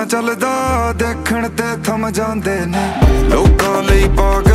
ਚੱਲਦਾ ਦੇਖਣ ਤੇ ਥਮ ਜਾਂਦੇ ਨੇ ਲੋਕਾਂ ਲਈ ਪਾਗਲ